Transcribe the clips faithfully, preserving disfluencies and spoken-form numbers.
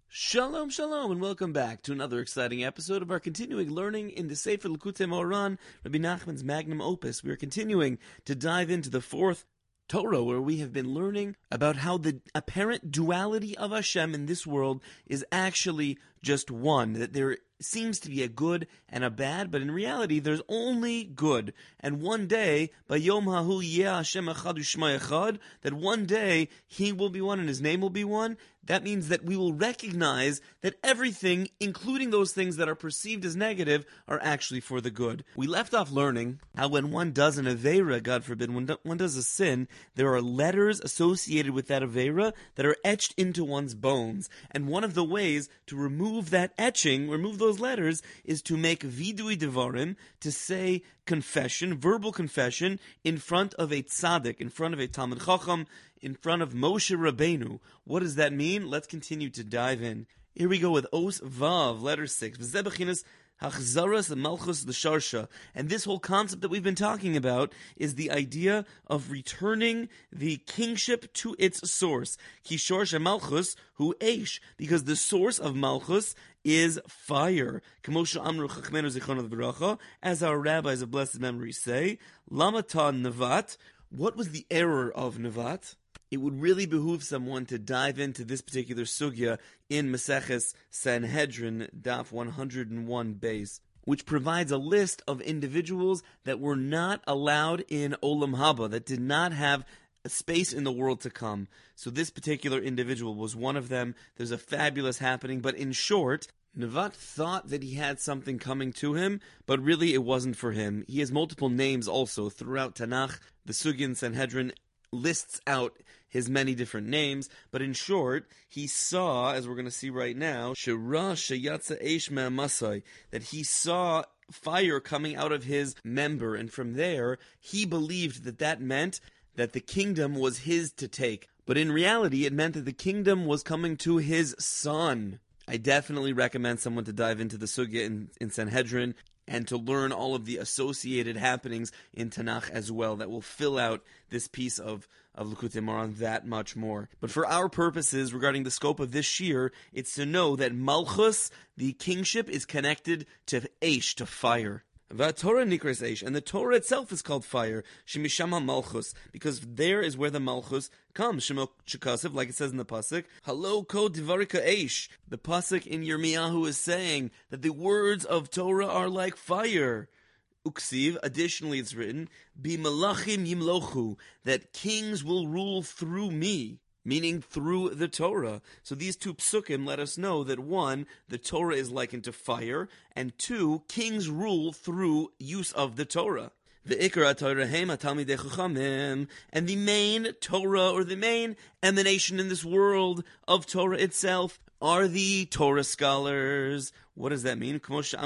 Shalom, shalom, and welcome back to another exciting episode of our continuing learning in the Sefer Likutei Moharan, Rabbi Nachman's magnum opus. We are continuing to dive into the fourth Torah, where we have been learning about how the apparent duality of Hashem in this world is actually just one, that there seems to be a good and a bad, but in reality there's only good. And one day, by Yom Hahu Yeh Hashem Echad U'Shma Echad, that one day He will be one and His name will be one. That means that we will recognize that everything, including those things that are perceived as negative, are actually for the good. We left off learning how when one does an Aveira, God forbid, when one does a sin, there are letters associated with that Aveira that are etched into one's bones. And one of the ways to remove that etching, remove those letters, is to make vidui devarim, to say confession, verbal confession, in front of a tzaddik, in front of a Talmid Chacham, in front of Moshe Rabbeinu. What does that mean? Let's continue to dive in. Here we go with Os Vav, letter six. V'zeh b'chinas Hachzaras Malchus l'Sharsha. And this whole concept that we've been talking about is the idea of returning the kingship to its source. Ki Shorsha Malchus hu Eish, because the source of Malchus is fire. K'moshe Amru Chachmenu Zichrono L'Bracha, as our rabbis of blessed memory say, Lamata Nevat. What was the error of Nevat? It would really behoove someone to dive into this particular sugya in Maseches Sanhedrin, Daf one hundred one base, which provides a list of individuals that were not allowed in Olam Haba, that did not have a space in the world to come. So this particular individual was one of them. There's a fabulous happening, but in short, Nevat thought that he had something coming to him, but really it wasn't for him. He has multiple names also throughout Tanakh. The Sugya in Sanhedrin lists out his many different names, but in short, he saw, as we're going to see right now, Shira Sheyatza Eish Me'amasai, that he saw fire coming out of his member, and from there, he believed that that meant that the kingdom was his to take. But in reality, it meant that the kingdom was coming to his son. I definitely recommend someone to dive into the Sugya in, in Sanhedrin and to learn all of the associated happenings in Tanakh as well that will fill out this piece of, of Likutei Moharan that much more. But for our purposes, regarding the scope of this shir, it's to know that Malchus, the kingship, is connected to Eish, to fire. Torah nikras Eish, and the Torah itself is called fire, Shemisham Malchus, because there is where the Malchus comes. Shemo Shekasev, like it says in the pasuk, Halo ko divarika Eish. The pasuk in Yirmiyahu is saying that the words of Torah are like fire. Uksiv, additionally it's written, Bi malachim yimlochu, that kings will rule through me. Meaning through the Torah. So these two psukim let us know that one, the Torah is likened to fire, and two, kings rule through use of the Torah. The Ikra Torah Hema Talmidei Chachamim, and the main Torah, or the main emanation in this world of Torah itself, are the Torah scholars. What does that mean?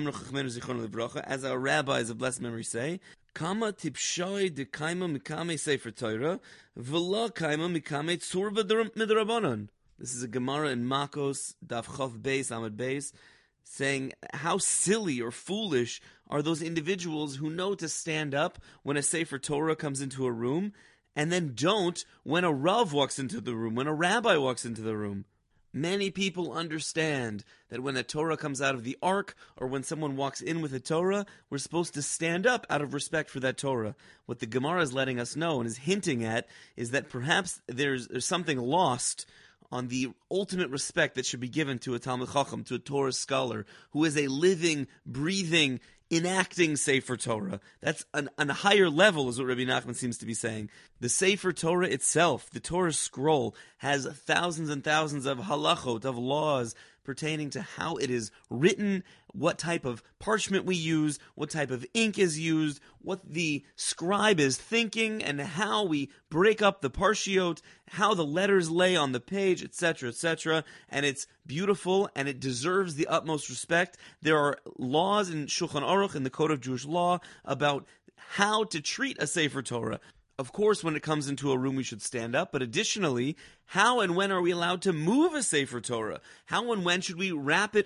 As our rabbis of blessed memory say, Kama tipshoi de kaima mikame sefer Torah, v'la kaima mikame tzur midrabanan. This is a Gemara in Makos, Daf Chav Beis, Amud Beis, saying how silly or foolish are those individuals who know to stand up when a sefer Torah comes into a room, and then don't when a Rav walks into the room, when a rabbi walks into the room. Many people understand that when a Torah comes out of the ark, or when someone walks in with a Torah, we're supposed to stand up out of respect for that Torah. What the Gemara is letting us know and is hinting at is that perhaps there's, there's something lost on the ultimate respect that should be given to a Talmid Chacham, to a Torah scholar, who is a living, breathing, enacting Sefer Torah. That's an, an higher level, is what Rabbi Nachman seems to be saying. The Sefer Torah itself, the Torah scroll, has thousands and thousands of halachot, of laws, pertaining to how it is written, what type of parchment we use, what type of ink is used, what the scribe is thinking, and how we break up the parshiot, how the letters lay on the page, et cetera, et cetera. And it's beautiful, and it deserves the utmost respect. There are laws in Shulchan Aruch, in the Code of Jewish Law, about how to treat a Sefer Torah. Of course, when it comes into a room, we should stand up. But additionally, how and when are we allowed to move a Sefer Torah? How and when should we wrap it up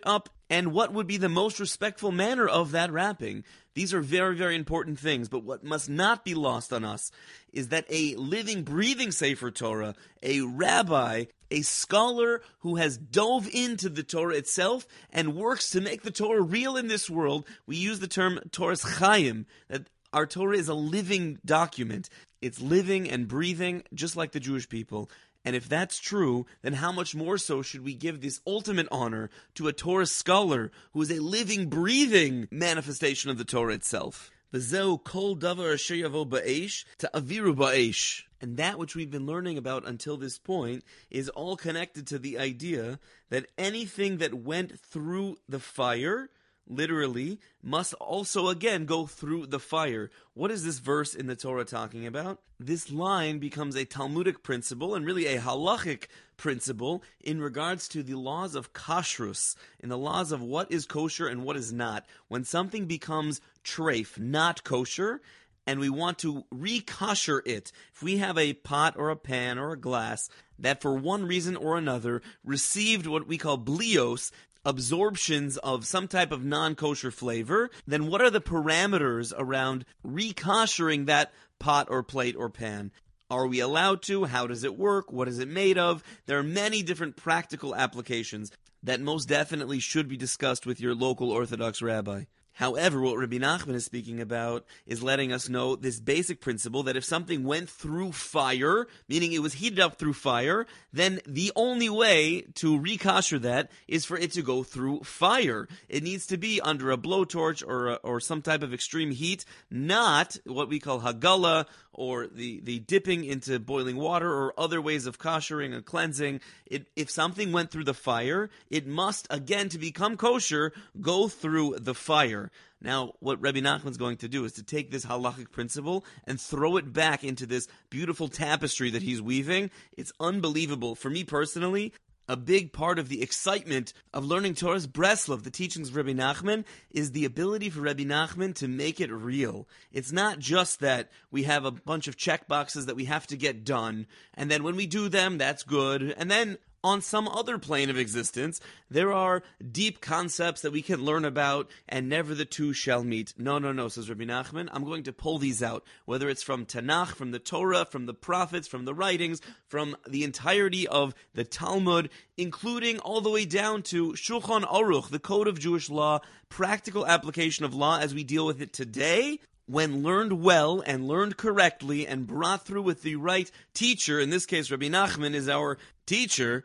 and what would be the most respectful manner of that wrapping. These are very, very important things, but what must not be lost on us is that a living, breathing Sefer Torah, a rabbi, a scholar who has dove into the Torah itself and works to make the Torah real in this world, we use the term Torah's Chaim, that our Torah is a living document. It's living and breathing, just like the Jewish people. And if that's true, then how much more so should we give this ultimate honor to a Torah scholar who is a living, breathing manifestation of the Torah itself? V'zeu kol davar asher yavo ba'esh ta'aviru ba'esh. And that which we've been learning about until this point is all connected to the idea that anything that went through the fire, literally, must also again go through the fire. What is this verse in the Torah talking about? This line becomes a Talmudic principle and really a halachic principle in regards to the laws of kashrus, in the laws of what is kosher and what is not. When something becomes treif, not kosher, and we want to re-kosher it, if we have a pot or a pan or a glass that for one reason or another received what we call blios, absorptions of some type of non-kosher flavor, then what are the parameters around re-koshering that pot or plate or pan? Are we allowed to? How does it work? What is it made of? There are many different practical applications that most definitely should be discussed with your local Orthodox rabbi. However, what Rabbi Nachman is speaking about is letting us know this basic principle that if something went through fire, meaning it was heated up through fire, then the only way to re-kosher that is for it to go through fire. It needs to be under a blowtorch or a, or some type of extreme heat, not what we call hagala or the, the dipping into boiling water or other ways of koshering and cleansing. It, if something went through the fire, it must, again, to become kosher, go through the fire. Now, what Rabbi Nachman is going to do is to take this halachic principle and throw it back into this beautiful tapestry that he's weaving. It's unbelievable. For me personally, a big part of the excitement of learning Torah's Breslov, the teachings of Rabbi Nachman, is the ability for Rabbi Nachman to make it real. It's not just that we have a bunch of check boxes that we have to get done, and then when we do them, that's good, and then on some other plane of existence, there are deep concepts that we can learn about, and never the two shall meet. No, no, no, says Rabbi Nachman. I'm going to pull these out, whether it's from Tanakh, from the Torah, from the prophets, from the writings, from the entirety of the Talmud, including all the way down to Shulchan Aruch, the Code of Jewish Law, practical application of law as we deal with it today. When learned well and learned correctly and brought through with the right teacher, in this case Rabbi Nachman is our teacher,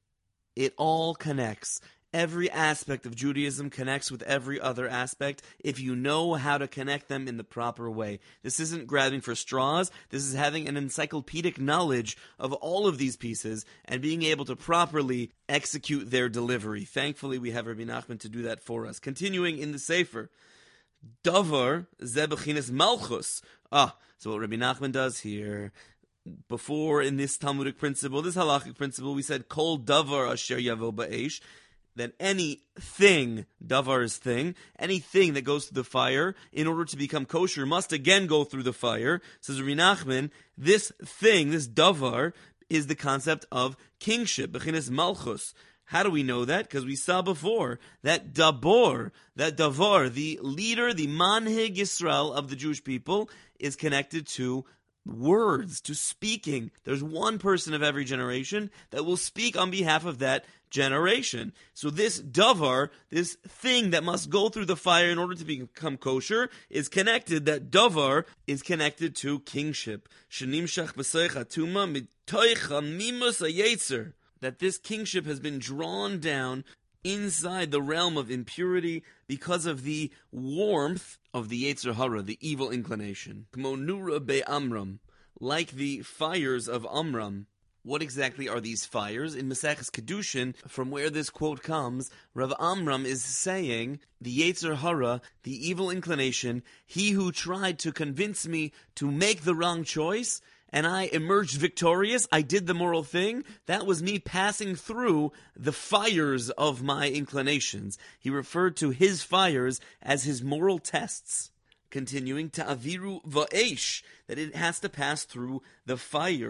it all connects. Every aspect of Judaism connects with every other aspect if you know how to connect them in the proper way. This isn't grabbing for straws. This is having an encyclopedic knowledge of all of these pieces and being able to properly execute their delivery. Thankfully, we have Rabbi Nachman to do that for us. Continuing in the Sefer, Davar ze bechinas malchus. Ah, so what Rabbi Nachman does here, before in this Talmudic principle, this halachic principle, we said kol davar asher yavo ba'esh, that anything, davar is thing, anything that goes through the fire, in order to become kosher, must again go through the fire. Says Rabbi Nachman, this thing, this davar, is the concept of kingship, bechinas malchus. How do we know that? Because we saw before that Dabor, that Davar, the leader, the Manhig Yisrael of the Jewish people, is connected to words, to speaking. There's one person of every generation that will speak on behalf of that generation. So this Davar, this thing that must go through the fire in order to become kosher, is connected, that Davar is connected to kingship. Shenimshach b'soich atuma mitoich hamimus hayetzer. That this kingship has been drawn down inside the realm of impurity because of the warmth of the Yetzer Hara, the evil inclination. Kmo nura be'amram, like the fires of Amram. What exactly are these fires? In Maseches Kedushin, from where this quote comes, Rav Amram is saying, the Yetzer Hara, the evil inclination, he who tried to convince me to make the wrong choice, and I emerged victorious, I did the moral thing, that was me passing through the fires of my inclinations. He referred to his fires as his moral tests. Continuing, ta'aviru va'esh, that it has to pass through the fire.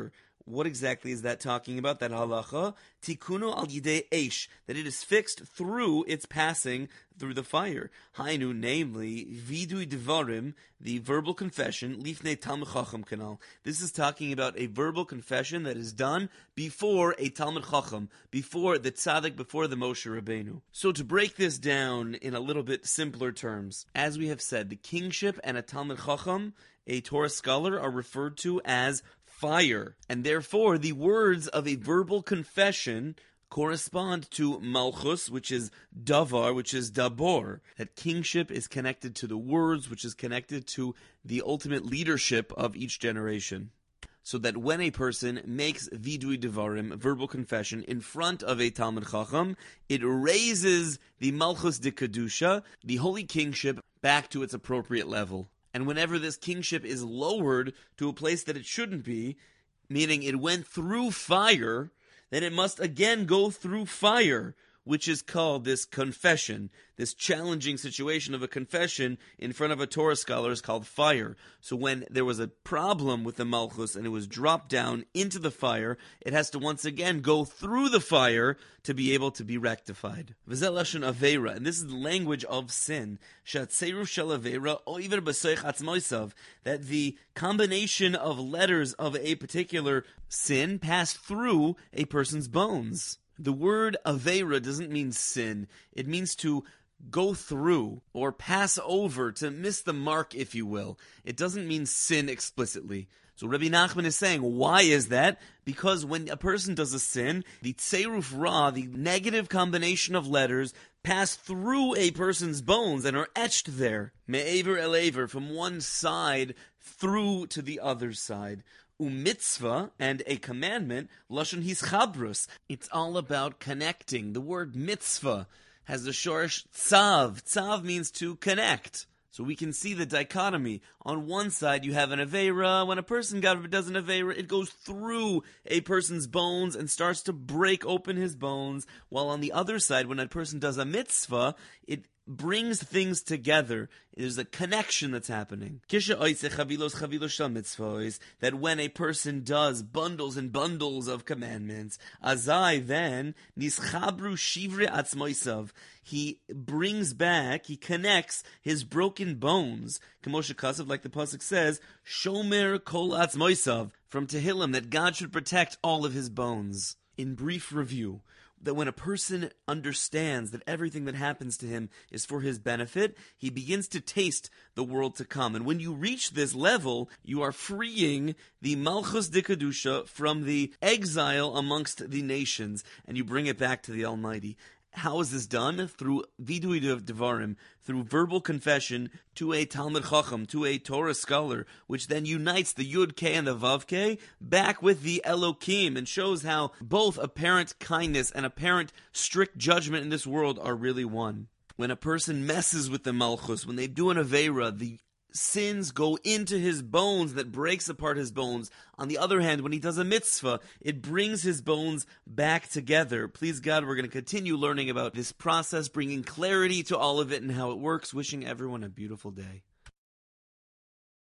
What exactly is that talking about, that halacha? Tikunu al yidei eish, that it is fixed through its passing through the fire. Hainu, namely, vidui devarim, the verbal confession, lifnei Talmid Chacham kanal. This is talking about a verbal confession that is done before a Talmid Chacham, before the tzaddik, before the Moshe Rabbeinu. So to break this down in a little bit simpler terms, as we have said, the kingship and a Talmid Chacham, a Torah scholar, are referred to as fire, and therefore the words of a verbal confession correspond to malchus, which is davar, which is dabor. That kingship is connected to the words, which is connected to the ultimate leadership of each generation. So that when a person makes vidui devarim, verbal confession, in front of a Talmid Chacham, it raises the malchus de kedusha, the holy kingship, back to its appropriate level. And whenever this kingship is lowered to a place that it shouldn't be, meaning it went through fire, then it must again go through fire, which is called this confession. This challenging situation of a confession in front of a Torah scholar is called fire. So when there was a problem with the Malchus and it was dropped down into the fire, it has to once again go through the fire to be able to be rectified. V'zeh lashon aveira, and this is the language of sin. Shatzeru shel aveira oiver b'soich atzmoisav, that the combination of letters of a particular sin pass through a person's bones. The word aveira doesn't mean sin. It means to go through or pass over, to miss the mark, if you will. It doesn't mean sin explicitly. So Rabbi Nachman is saying, why is that? Because when a person does a sin, the tseruf ra, the negative combination of letters, pass through a person's bones and are etched there. Me'aver el aver, from one side through to the other side. Umitzvah, and a commandment, lashon hischabrus. It's all about connecting. The word mitzvah has the shorish tzav. Tzav means to connect. So we can see the dichotomy. On one side, you have an aveira. When a person does an aveira, it goes through a person's bones and starts to break open his bones. While on the other side, when a person does a mitzvah, it brings things together. There's a connection that's happening. That when a person does bundles and bundles of commandments, azai then nischabru shivre atzmoisav, he brings back, he connects his broken bones. Kamosha Kasav, like the pasuk says, shomer kol atzmoisav, from Tehillim, that God should protect all of his bones. In brief review, that when a person understands that everything that happens to him is for his benefit, he begins to taste the world to come. And when you reach this level, you are freeing the Malchus de Kedusha from the exile amongst the nations, and you bring it back to the Almighty. How is this done? Through vidui devarim, through verbal confession to a Talmid Chacham, to a Torah scholar, which then unites the Yud K and the Vav K back with the Elokim, and shows how both apparent kindness and apparent strict judgment in this world are really one. When a person messes with the Malchus, when they do an Aveira, the sins go into his bones, that breaks apart his bones. On the other hand, when he does a mitzvah, it brings his bones back together. Please God, we're going to continue learning about this process, bringing clarity to all of it and how it works. Wishing everyone a beautiful day.